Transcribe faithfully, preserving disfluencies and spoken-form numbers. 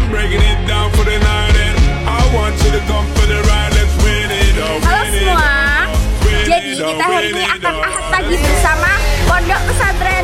Halo semua, jadi kita hari ini akan ahad pagi bersama Pondok Pesantren